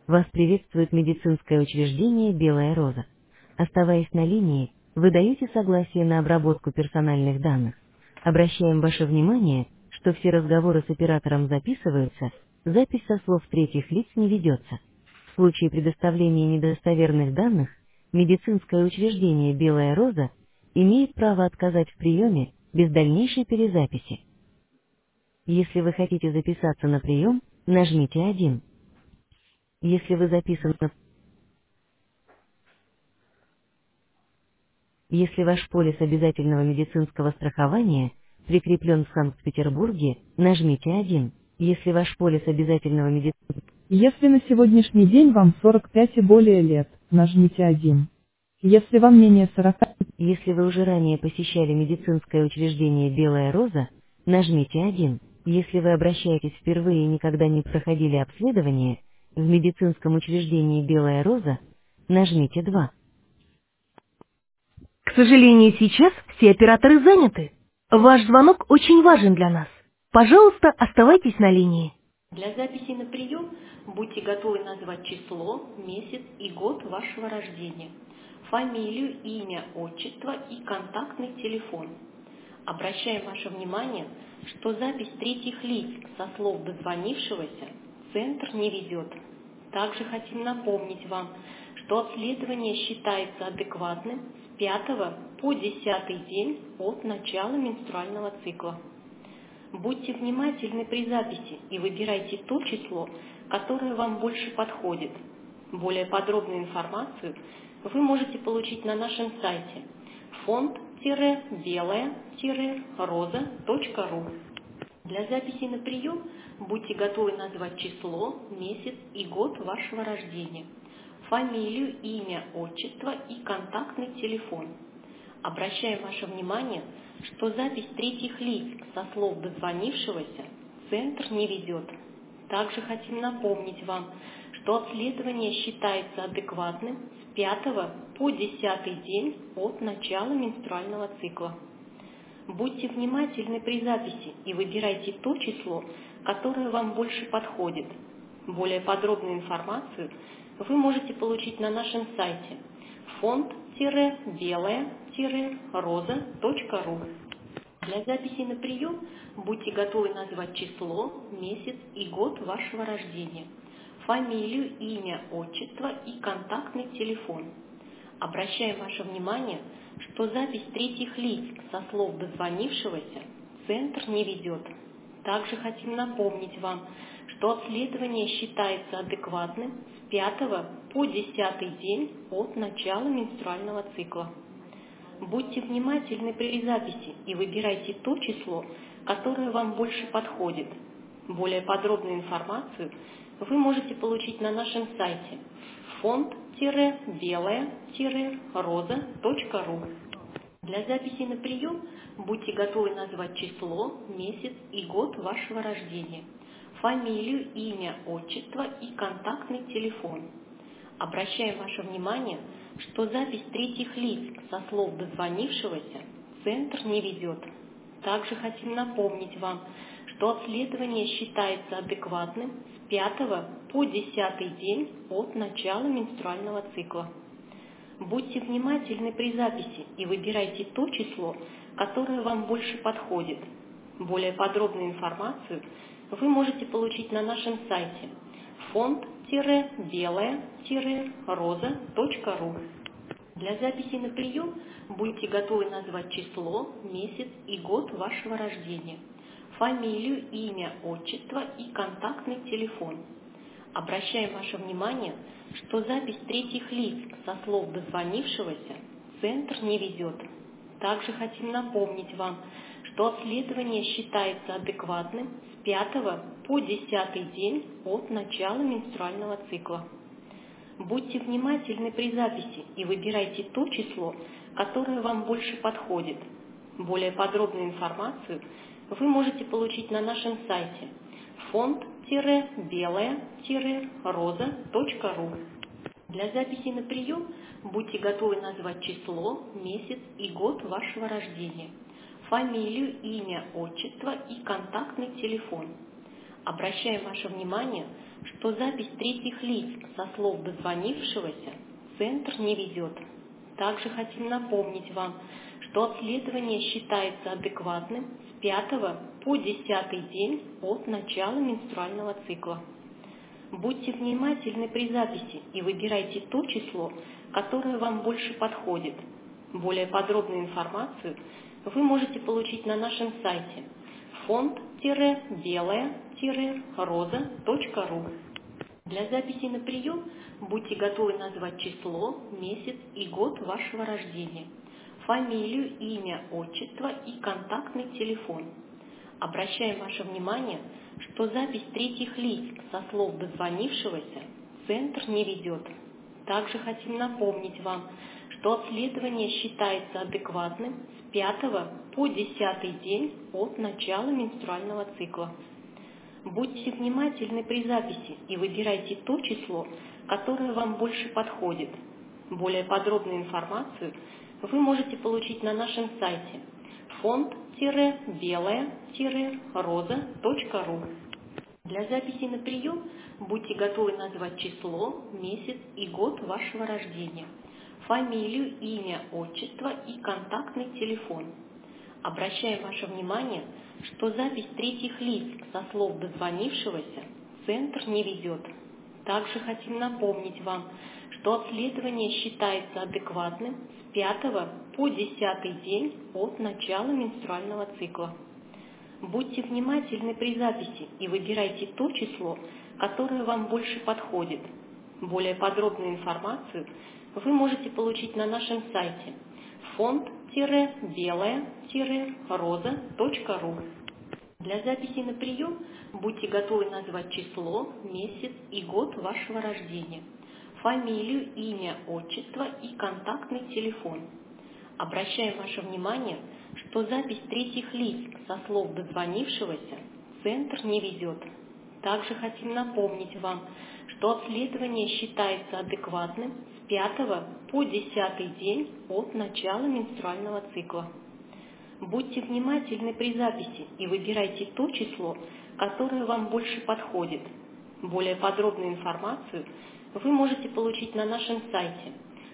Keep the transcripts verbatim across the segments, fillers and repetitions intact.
Вас приветствует медицинское учреждение «Белая роза». Оставаясь на линии, вы даете согласие на обработку персональных данных. Обращаем ваше внимание, что все разговоры с оператором записываются, запись со слов третьих лиц не ведется. В случае предоставления недостоверных данных, медицинское учреждение «Белая роза» имеет право отказать в приеме без дальнейшей перезаписи. Если вы хотите записаться на прием, нажмите один. Если вы записан на... Если ваш полис обязательного медицинского страхования прикреплен в Санкт-Петербурге, нажмите один. Если ваш полис обязательного медицинского... Если на сегодняшний день вам сорок пять и более лет, нажмите один. Если вам менее сорока, Если вы уже ранее посещали медицинское учреждение «Белая роза», нажмите один. Если вы обращаетесь впервые и никогда не проходили обследование, в медицинском учреждении «Белая роза», нажмите два. К сожалению, сейчас все операторы заняты. Ваш звонок очень важен для нас. Пожалуйста, оставайтесь на линии. Для записи на прием будьте готовы назвать число, месяц и год вашего рождения, фамилию, имя, отчество и контактный телефон. Обращаем ваше внимание, что запись третьих лиц со слов дозвонившегося Центр не ведет. Также хотим напомнить вам, что обследование считается адекватным с пятого по десятый день от начала менструального цикла. Будьте внимательны при записи и выбирайте то число, которое вам больше подходит. Более подробную информацию вы можете получить на нашем сайте фонд-белая-роза точка ру. Для записи на прием будьте готовы назвать число, месяц и год вашего рождения, фамилию, имя, отчество и контактный телефон. Обращаем ваше внимание, что запись третьих лиц со слов дозвонившегося Центр не ведет. Также хотим напомнить вам, что обследование считается адекватным с пятого по десятый день от начала менструального цикла. Будьте внимательны при записи и выбирайте то число, которое вам больше подходит. Более подробную информацию вы можете получить на нашем сайте фонд-белая-роза точка ру. Для записи на прием будьте готовы назвать число, месяц и год вашего рождения, фамилию, имя, отчество и контактный телефон. Обращаем ваше внимание, что запись третьих лиц со слов дозвонившегося Центр не ведет. Также хотим напомнить вам, что обследование считается адекватным с пятого по десятый день от начала менструального цикла. Будьте внимательны при записи и выбирайте то число, которое вам больше подходит. Более подробную информацию вы можете получить на нашем сайте фонд-белая-роза точка ру. Для записи на прием будьте готовы назвать число, месяц и год вашего рождения, фамилию, имя, отчество и контактный телефон. Обращаем ваше внимание, что запись третьих лиц со слов дозвонившегося Центр не ведет. Также хотим напомнить вам, что обследование считается адекватным с пятого по десятый день от начала менструального цикла. Будьте внимательны при записи и выбирайте то число, которое вам больше подходит. Более подробную информацию вы можете получить на нашем сайте фонд-белая-роза точка ру. Для записи на прием будьте готовы назвать число, месяц и год вашего рождения, фамилию, имя, отчество и контактный телефон. Обращаем ваше внимание, что запись третьих лиц со слов дозвонившегося Центр не ведет. Также хотим напомнить вам, что обследование считается адекватным с пятого по десятый день от начала менструального цикла. Будьте внимательны при записи и выбирайте то число, которое вам больше подходит. Более подробную информацию вы можете получить на нашем сайте фонд-белая-роза точка ру. Для записи на прием будьте готовы назвать число, месяц и год вашего рождения, фамилию, имя, отчество и контактный телефон. Обращаем ваше внимание, что запись третьих лиц со слов дозвонившегося Центр не ведет. Также хотим напомнить вам, что обследование считается адекватным с пятого по десятый день от начала менструального цикла. Будьте внимательны при записи и выбирайте то число, которое вам больше подходит. Более подробную информацию вы можете получить на нашем сайте фонд-белая-роза точка ру. Для записи на прием будьте готовы назвать число, месяц и год вашего рождения, фамилию, имя, отчество и контактный телефон. Обращаем ваше внимание, что запись третьих лиц со слов дозвонившегося Центр не ведет. Также хотим напомнить вам, что обследование считается адекватным с пятого по десятый день от начала менструального цикла. Будьте внимательны при записи и выбирайте то число, которое вам больше подходит. Более подробную информацию вы можете получить на нашем сайте фонд-белая-роза точка ру. Для записи на прием будьте готовы назвать число, месяц и год вашего рождения, фамилию, имя, отчество и контактный телефон. Обращаем ваше внимание, что запись третьих лиц со слов дозвонившегося Центр не ведет. Также хотим напомнить вам, что обследование считается адекватным с пятого по десятый день от начала менструального цикла. Будьте внимательны при записи и выбирайте то число, которое вам больше подходит. Более подробную информацию вы можете получить на нашем сайте фонд-белая-роза точка ру. Для записи на прием будьте готовы назвать число, месяц и год вашего рождения, фамилию, имя, отчество и контактный телефон. Обращаем ваше внимание, что запись третьих лиц со слов дозвонившегося Центр не ведет. Также хотим напомнить вам, что обследование считается адекватным с пятого по десятый день от начала менструального цикла. Будьте внимательны при записи и выбирайте то число, которое вам больше подходит. Более подробную информацию вы можете получить на нашем сайте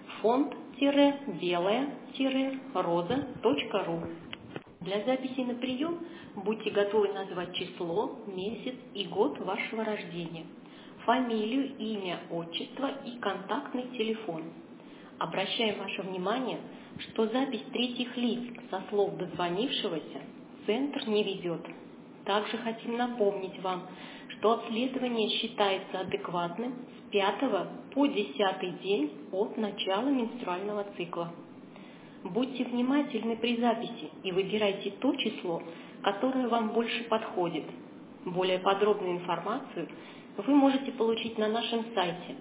фонд-белая-роза точка ру. Для записи на прием будьте готовы назвать число, месяц и год вашего рождения, фамилию, имя, отчество и контактный телефон. Обращаем ваше внимание, что запись третьих лиц со слов дозвонившегося Центр не ведет. Также хотим напомнить вам, что обследование считается адекватным с пятого по десятый день от начала менструального цикла. Будьте внимательны при записи и выбирайте то число, которое вам больше подходит. Более подробную информацию вы можете получить на нашем сайте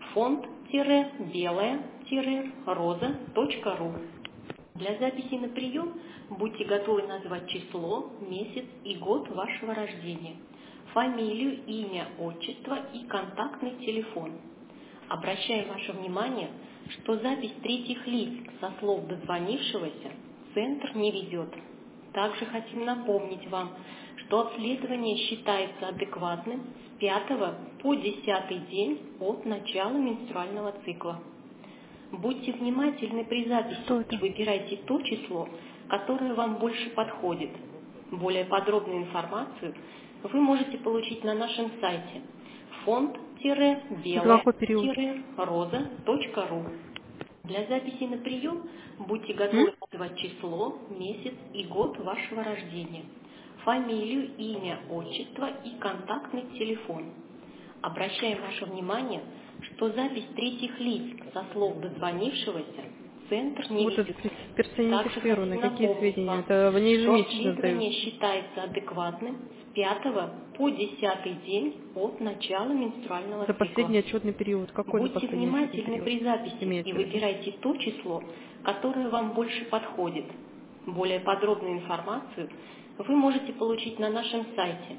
фонд-белая-роза точка ру. Для записи на прием будьте готовы назвать число, месяц и год вашего рождения, фамилию, имя, отчество и контактный телефон. Обращаем ваше внимание, что запись третьих лиц со слов дозвонившегося Центр не ведет. Также хотим напомнить вам, что обследование считается адекватным с пятого по десятый день от начала менструального цикла. Будьте внимательны при записи и выбирайте то число, которое вам больше подходит. Более подробную информацию вы можете получить на нашем сайте фонд-белая-роза точка ру. Для записи на прием будьте готовы назвать число, месяц и год вашего рождения, фамилию, имя, отчество и контактный телефон. Обращаем ваше внимание, что запись третьих лиц со слов дозвонившегося Центр не Вот это ведет. персонифицировано. Какие сведения? Это они ежемесячно Обследование сдают. считается адекватным с пятого по десятый день от начала менструального За цикла. последний отчетный период. Какой за Будьте последний внимательны отчетный при период? записи Имеется и в виду. выбирайте то число, которое вам больше подходит. Более подробную информацию вы можете получить на нашем сайте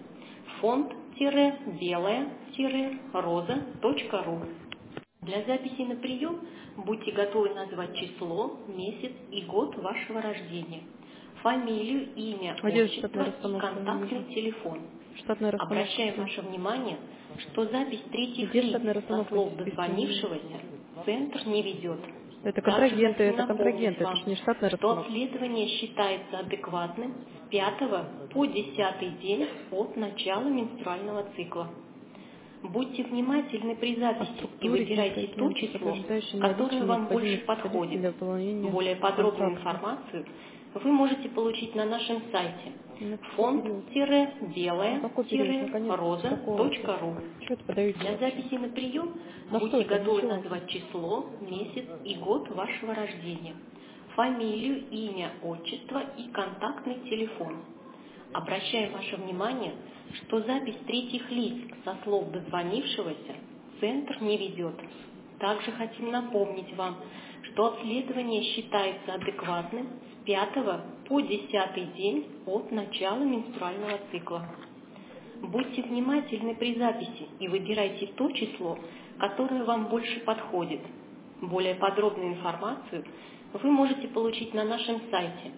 фонд-белая-роза точка ру. Для записи на прием будьте готовы назвать число, месяц и год вашего рождения, фамилию, имя, А где отчество штатная и расстановка? контактный телефон. Штатная расстановка. Обращаем ваше внимание, что запись третьих Где лиц штатная со расстановка слов здесь дозвонившегося Центр не ведет. Это Также контрагенты, хотим это напомнить контрагенты, это вам, же не штатная что расстановка. обследование считается адекватным с пятого по десятый день от начала менструального цикла. Будьте внимательны при О записи и структуре выбирайте то документа, число, подтверждающее которое наличие вам больше необходимых специалистов подходит. для выполнения Более подробную контракта. информацию вы можете получить на нашем сайте На какой период? На какой период? Наконец, с какого фонд-белая-роза точка ру. Что это подаете Для вообще? записи на прием На что будьте это? Для готовы чего? назвать число, месяц и год вашего рождения, фамилию, имя, отчество и контактный телефон. Обращаем ваше внимание, что запись третьих лиц со слов дозвонившегося Центр не ведет. Также хотим напомнить вам, что обследование считается адекватным с пятого по десятый день от начала менструального цикла. Будьте внимательны при записи и выбирайте то число, которое вам больше подходит. Более подробную информацию вы можете получить на нашем сайте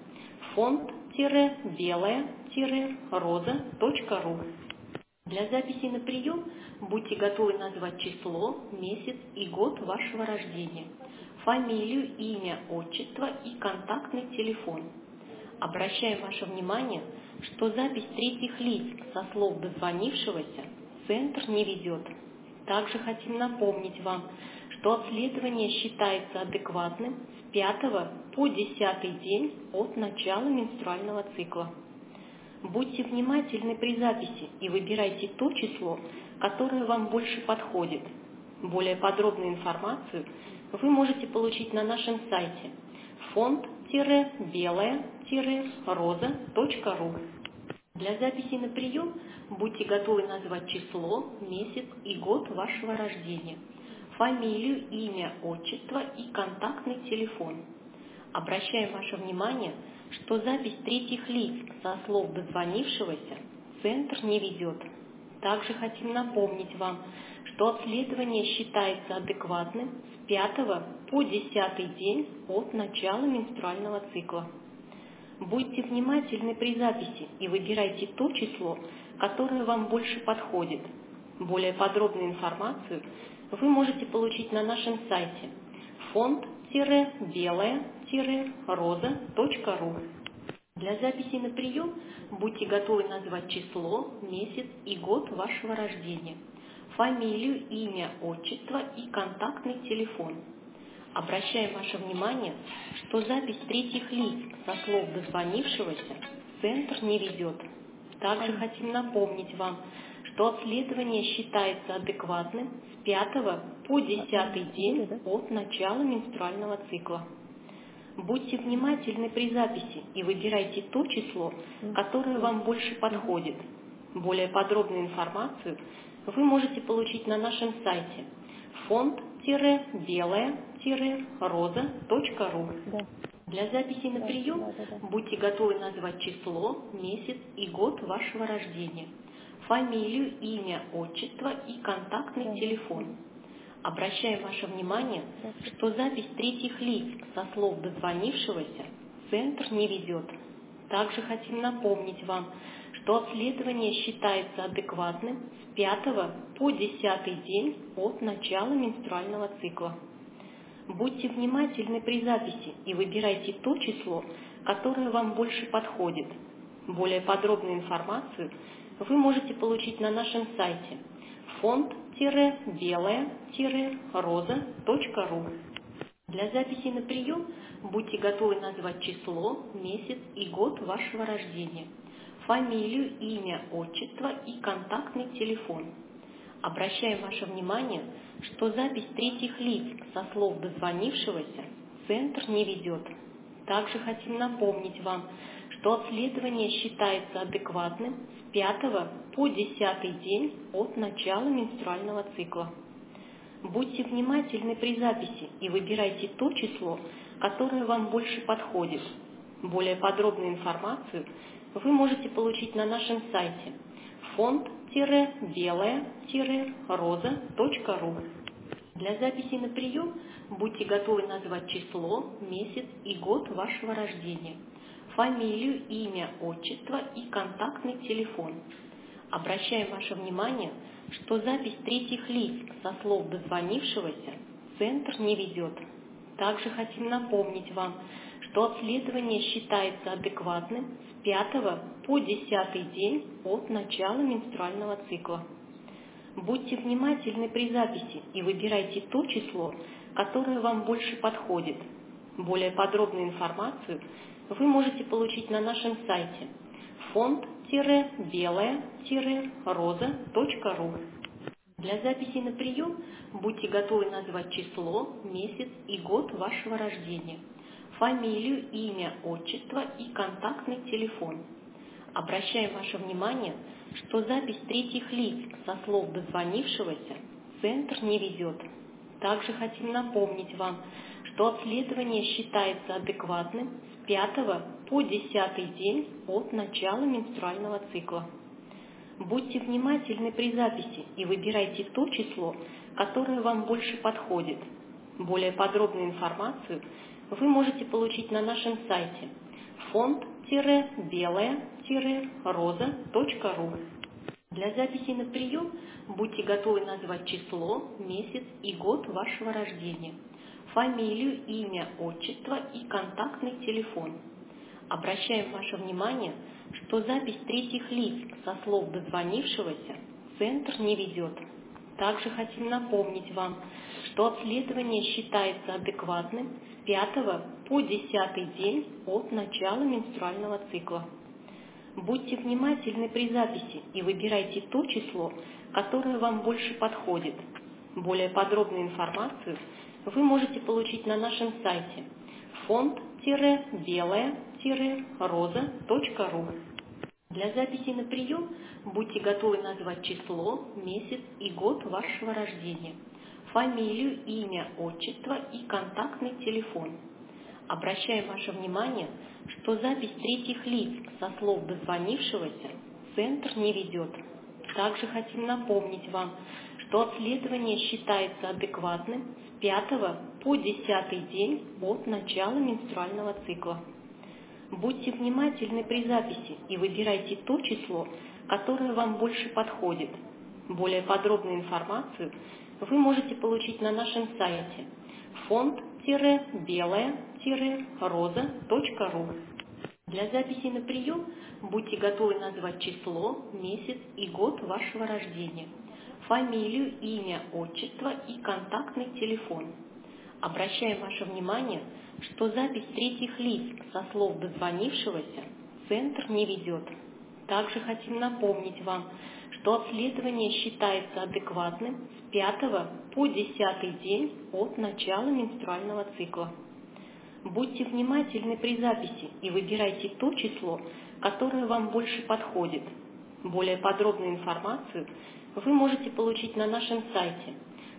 фонд-белая-роза точка ру. Для записи на прием будьте готовы назвать число, месяц и год вашего рождения, фамилию, имя, отчество и контактный телефон. Обращаем ваше внимание, что запись третьих лиц со слов дозвонившегося Центр не ведет. Также хотим напомнить вам, что обследование считается адекватным с пятого по десятый день от начала менструального цикла. Будьте внимательны при записи и выбирайте то число, которое вам больше подходит. Более подробную информацию вы можете получить на нашем сайте фонд-белая-роза точка ру. Для записи на прием будьте готовы назвать число, месяц и год вашего рождения, фамилию, имя, отчество и контактный телефон. Обращаем ваше внимание, что запись третьих лиц со слов дозвонившегося Центр не ведет. Также хотим напомнить вам, что обследование считается адекватным с пятого по десятый день от начала менструального цикла. Будьте внимательны при записи и выбирайте то число, которое вам больше подходит. Более подробную информацию вы можете получить на нашем сайте фонд-белая-роза точка ру. Для записи на прием будьте готовы назвать число, месяц и год вашего рождения, фамилию, имя, отчество и контактный телефон. Обращаем ваше внимание, что запись третьих лиц со слов дозвонившегося Центр не ведет. Также хотим напомнить вам, что обследование считается адекватным с пятого по десятый день от начала менструального цикла. Будьте внимательны при записи и выбирайте то число, которое вам больше подходит. Более подробную информацию вы можете получить на нашем сайте фонд-белая-роза точка ру. Для записи на прием будьте готовы назвать число, месяц и год вашего рождения, фамилию, имя, отчество и контактный телефон. Обращаем ваше внимание, что запись третьих лиц со слов дозвонившегося Центр не ведет. Также хотим напомнить вам, что обследование считается адекватным с пятого по десятый день от начала менструального цикла. Будьте внимательны при записи и выбирайте то число, которое вам больше подходит. Более подробную информацию вы можете получить на нашем сайте фонд-белая-роза точка ру. Для записи на прием будьте готовы назвать число, месяц и год вашего рождения, фамилию, имя, отчество и контактный телефон. Обращаем ваше внимание, что запись третьих лиц со слов дозвонившегося Центр не ведет. Также хотим напомнить вам, что обследование считается адекватным с пятого по десятый день от начала менструального цикла. Будьте внимательны при записи и выбирайте то число, которое вам больше подходит. Более подробную информацию вы можете получить на нашем сайте фонд-белая-роза точка ру. Для записи на прием будьте готовы назвать число, месяц и год вашего рождения, фамилию, имя, отчество и контактный телефон. Обращаем ваше внимание, что запись третьих лиц со слов дозвонившегося Центр не ведет. Также хотим напомнить вам, что обследование считается адекватным с пятого по десятый день от начала менструального цикла. Будьте внимательны при записи и выбирайте то число, которое вам больше подходит. Более подробную информацию вы можете получить на нашем сайте фонд-белая-роза точка ру. Для записи на прием будьте готовы назвать число, месяц и год вашего рождения, фамилию, имя, отчество и контактный телефон. Обращаем ваше внимание, что запись третьих лиц со слов дозвонившегося Центр не ведет. Также хотим напомнить вам, что обследование считается адекватным с пятого по десятый день от начала менструального цикла. Будьте внимательны при записи и выбирайте то число, которое вам больше подходит. Более подробную информацию вы можете получить на нашем сайте фонд-белая-роза точка ру. Для записи на прием будьте готовы назвать число, месяц и год вашего рождения, фамилию, имя, отчество и контактный телефон. Обращаем ваше внимание, что запись третьих лиц со слов дозвонившегося Центр не ведет. Также хотим напомнить вам, что обследование считается адекватным с пятого по десятый день от начала менструального цикла. Будьте внимательны при записи и выбирайте то число, которое вам больше подходит. Более подробную информацию вы можете получить на нашем сайте фонд-белая-роза точка ру. Для записи на прием будьте готовы назвать число, месяц и год вашего рождения, фамилию, имя, отчество и контактный телефон. Обращаем ваше внимание, что запись третьих лиц со слов дозвонившегося Центр не ведет. Также хотим напомнить вам, что обследование считается адекватным с пятого по десятый день от начала менструального цикла. Будьте внимательны при записи и выбирайте то число, которое вам больше подходит. Более подробную информацию вы можете получить на нашем сайте фонд-белая-роза точка ру. Для записи на прием будьте готовы назвать число, месяц и год вашего рождения, фамилию, имя, отчество и контактный телефон. Обращаем ваше внимание, что запись третьих лиц со слов дозвонившегося Центр не ведет. Также хотим напомнить вам, что обследование считается адекватным с пятого по десятый день от начала менструального цикла. Будьте внимательны при записи и выбирайте то число, которое вам больше подходит. Более подробную информацию вы можете получить на нашем сайте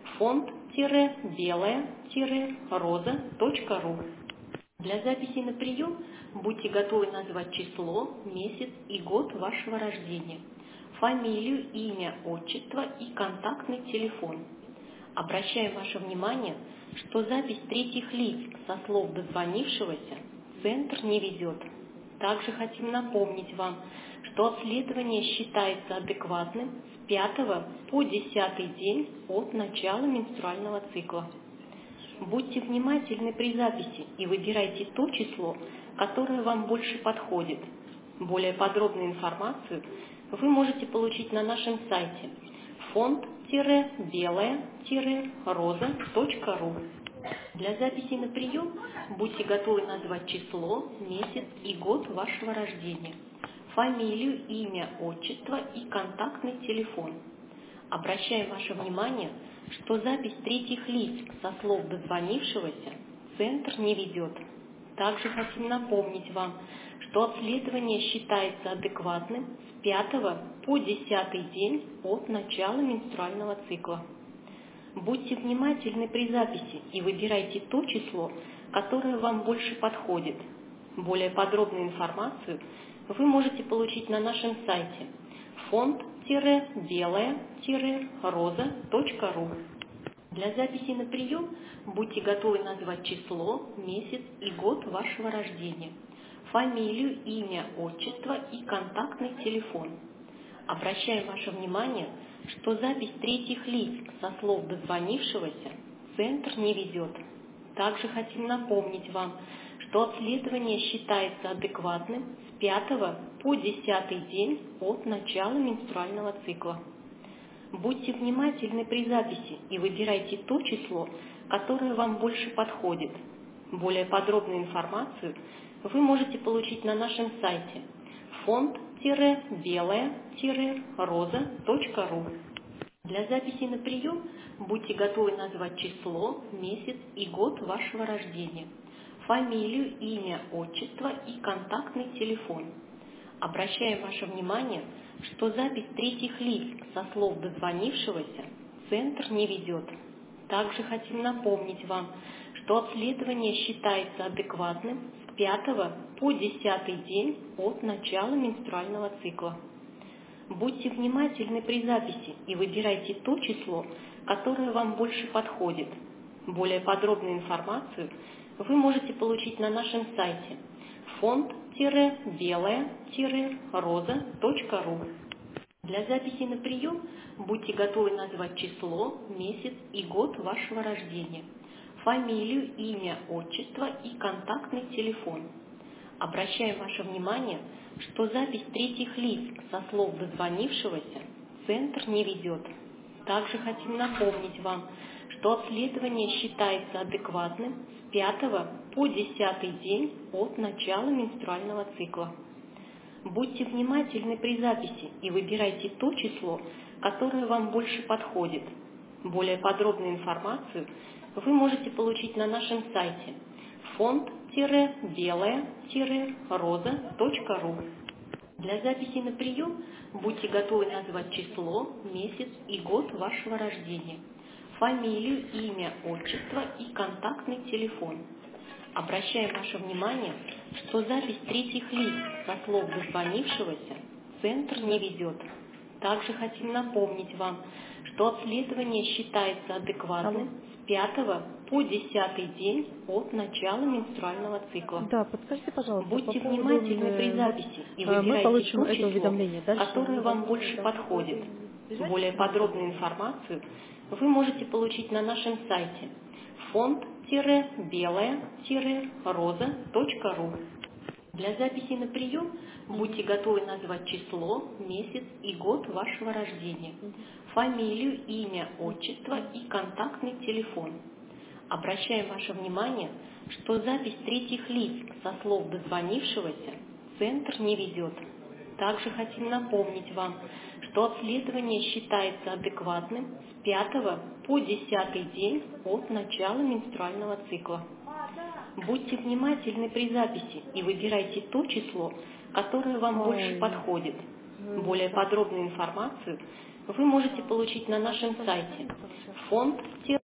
фонд-белая-роза точка ру. Для записи на прием будьте готовы назвать число, месяц и год вашего рождения, фамилию, имя, отчество и контактный телефон. Обращаем ваше внимание, что запись третьих лиц со слов дозвонившегося Центр не ведет. Также хотим напомнить вам, что обследование считается адекватным с пятого по десятый день от начала менструального цикла. Будьте внимательны при записи и выбирайте то число, которое вам больше подходит. Более подробную информацию вы можете получить на нашем сайте фонд-белая-роза точка ру. Для записи на прием будьте готовы назвать число, месяц и год вашего рождения, фамилию, имя, отчество и контактный телефон. Обращаем ваше внимание, что запись третьих лиц со слов дозвонившегося Центр не ведет. Также хотим напомнить вам, что обследование считается адекватным с пятого по десятый день от начала менструального цикла. Будьте внимательны при записи и выбирайте то число, которое вам больше подходит. Более подробную информацию вы можете получить на нашем сайте фонд-белая-роза точка ру. Для записи на прием будьте готовы назвать число, месяц и год вашего рождения, фамилию, имя, отчество и контактный телефон. Обращаем ваше внимание, что запись третьих лиц со слов дозвонившегося Центр не ведет. Также хотим напомнить вам, что обследование считается адекватным с пятого по десятый день от начала менструального цикла. Будьте внимательны при записи и выбирайте то число, которое вам больше подходит. Более подробную информацию вы можете получить на нашем сайте фонд-белая-роза точка ру. Для записи на прием будьте готовы назвать число, месяц и год вашего рождения, фамилию, имя, отчество и контактный телефон. Обращаем ваше внимание, что запись третьих лиц со слов дозвонившегося Центр не ведет. Также хотим напомнить вам, что обследование считается адекватным с пятого по десятый день от начала менструального цикла. Будьте внимательны при записи и выбирайте то число, которое вам больше подходит. Более подробную информацию вы можете получить на нашем сайте фонд-белая-роза точка ру. Для записи на прием будьте готовы назвать число, месяц и год вашего рождения, фамилию, имя, отчество и контактный телефон. Обращаем ваше внимание, что запись третьих лиц со слов дозвонившегося Центр не ведет. Также хотим напомнить вам, что обследование считается адекватным с пятого по десятый день от начала менструального цикла. Будьте внимательны при записи и выбирайте то число, которое вам больше подходит. Более подробную информацию вы можете получить на нашем сайте фонд-белая-роза точка ру. Для записи на прием будьте готовы назвать число, месяц и год вашего рождения, фамилию, имя, отчество и контактный телефон. Обращаем ваше внимание, что запись третьих лиц со слов дозвонившегося Центр не ведет. Также хотим напомнить вам, что обследование считается адекватным с пятого по десятый день от начала менструального цикла. Да, подскажите, пожалуйста, Будьте по поводу, внимательны при э, записи и мы выбирайте получим то это число, уведомление. Дальше которое мы вам должны, больше да, подходит. бежать? Более подробную информацию вы можете получить на нашем сайте фонд-белая-роза точка ру. Для записи на прием будьте готовы назвать число, месяц и год вашего рождения, фамилию, имя, отчество и контактный телефон. Обращаем ваше внимание, что запись третьих лиц со слов дозвонившегося Центр не ведет. Также хотим напомнить вам, что обследование считается адекватным с пятого по десятый день от начала менструального цикла. Будьте внимательны при записи и выбирайте то число, которое вам Ой. больше подходит. Более подробную информацию вы можете получить на нашем сайте фонд